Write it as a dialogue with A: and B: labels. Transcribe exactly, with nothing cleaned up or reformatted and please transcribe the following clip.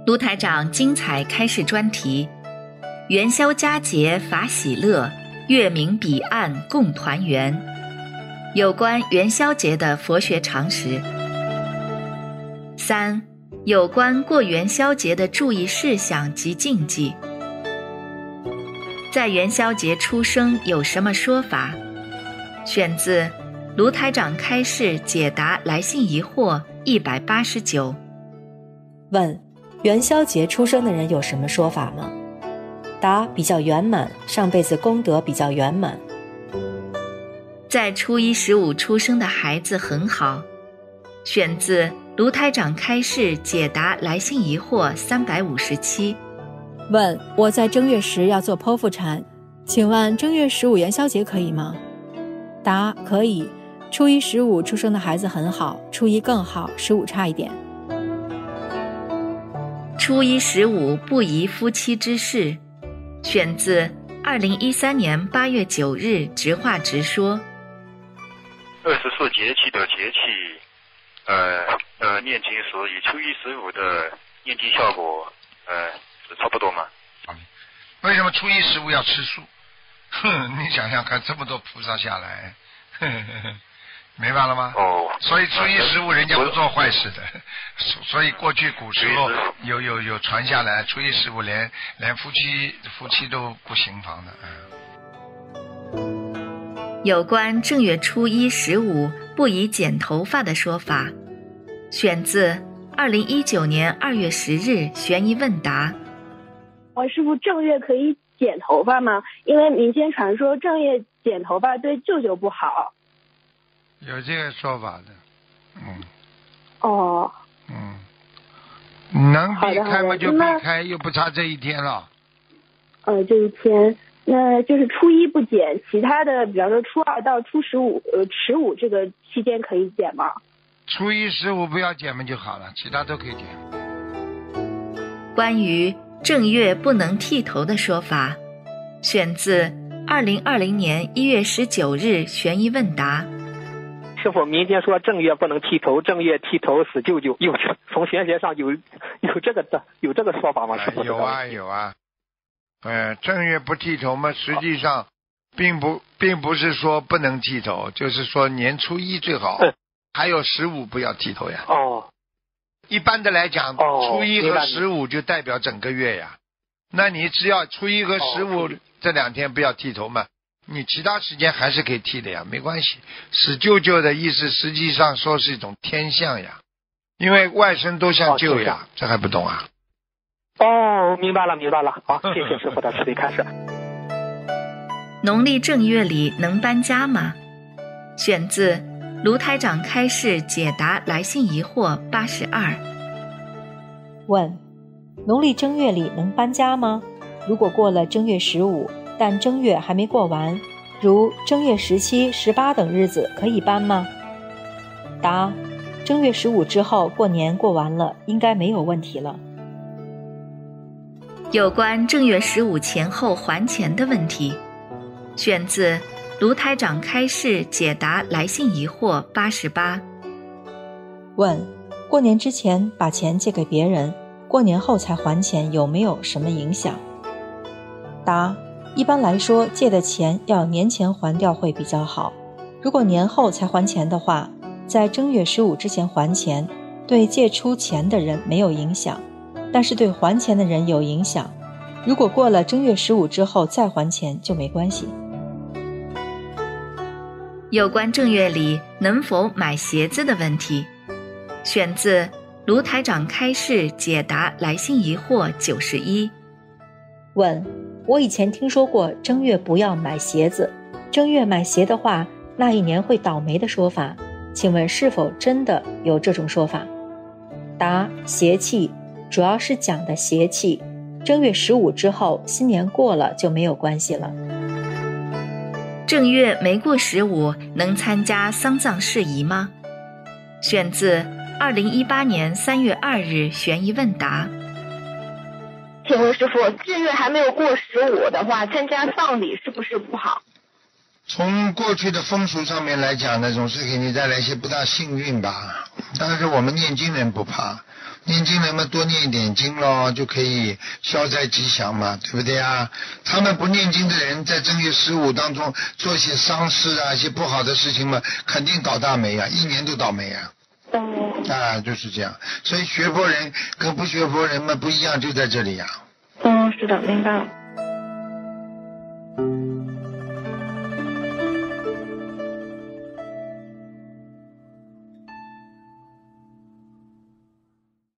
A: 卢台长精彩开示专题：元宵佳节法喜乐，月明彼岸共团圆。有关元宵节的佛学常识。三、有关过元宵节的注意事项及禁忌。在元宵节出生有什么说法？选自卢台长开示解答来信疑惑一百八十九。
B: 问：元宵节出生的人有什么说法吗？答：比较圆满，上辈子功德比较圆满。
A: 在初一十五出生的孩子很好。选自卢台长开示解答来信疑惑三百五十七。
C: 问：我在正月十要做剖腹产，请问正月十五元宵节可以吗？答：可以。初一十五出生的孩子很好，初一更好，十五差一点。
A: 初一十五不宜夫妻之事。选自二零一三年八月九日直话直说。
D: 二十四节气的节气，呃呃，念经所以初一十五的念经效果，呃，是差不多吗？
E: 为什么初一十五要吃素？哼，你想想看，这么多菩萨下来，呵呵呵，明白了吗？
D: 哦。
E: 所以初一十五人家不做坏事的，所以过去古时候有有有传下来，初一十五连连夫妻夫妻都不行房的。
A: 嗯。有关正月初一十五不宜剪头发的说法，选自二零一九年二月十日悬疑问答。
F: 我师父，正月可以剪头发吗？因为民间传说正月剪头发对舅舅不好。
E: 有这个说法的，嗯。
F: 哦。
E: 嗯。能避开嘛就避开，又不差这一天了。
F: 呃，这一天。那就是初一不剪，其他的比方说初二到初十五呃十五这个期间可以剪吗？
E: 初一十五不要剪嘛就好了，其他都可以剪。
A: 关于正月不能剃头的说法，选自二零二零年一月十九日悬疑问答。
G: 师父，民间说正月不能剃头，正月剃头死舅舅，有从玄学上有有这个的有这个说法吗？师父、
E: 呃、有啊有啊。呃，正月不剃头嘛，实际上并不并不是说不能剃头，就是说年初一最好，嗯、还有十五不要剃头呀。
G: 哦。
E: 一般的来讲，
G: 哦、
E: 初一和十五就代表整个月呀。那你只要初一和十五这两天不要剃头嘛，你其他时间还是可以剃的呀，没关系。死舅舅的意思实际上说是一种天象呀，因为外甥都像舅呀，哦、这还不懂啊？
G: 哦，明白了，明白了。好，谢谢师父的慈悲开示。
A: 农历正月里能搬家吗？选自卢台长开示解答来信疑惑八十二。
B: 问：农历正月里能搬家吗？如果过了正月十五，但正月还没过完，如正月十七、十八等日子，可以搬吗？答：正月十五之后，过年过完了，应该没有问题了。
A: 有关正月十五前后还钱的问题，选自卢台长开示解答来信疑惑八十八。
B: 问：过年之前把钱借给别人，过年后才还钱，有没有什么影响？答：一般来说，借的钱要年前还掉会比较好。如果年后才还钱的话，在正月十五之前还钱，对借出钱的人没有影响，但是对还钱的人有影响。如果过了正月十五之后再还钱就没关系。
A: 有关正月里能否买鞋子的问题，选自卢台长开示解答来信疑惑九十一。
B: 问：我以前听说过正月不要买鞋子，正月买鞋的话，那一年会倒霉的说法，请问是否真的有这种说法？答：邪气，主要是讲的邪气，正月十五之后，新年过了就没有关系了。
A: 正月没过十五，能参加丧葬事宜吗？选自二零一八年三月二日悬疑问答。
H: 请问师父，正月还没有过十五的话，参加丧礼是不是不好？
E: 从过去的风俗上面来讲呢，总是给你带来一些不大幸运吧。但是我们念经人不怕，念经人们多念一点经咯，就可以消灾吉祥嘛，对不对啊？他们不念经的人在正月十五当中做一些丧事啊，一些不好的事情嘛，肯定倒大霉啊，一年都倒霉啊。
F: 哦。
E: 啊，就是这样。所以学佛人跟不学佛人嘛不一样，就在这里呀、
F: 啊。哦，是的，明白了。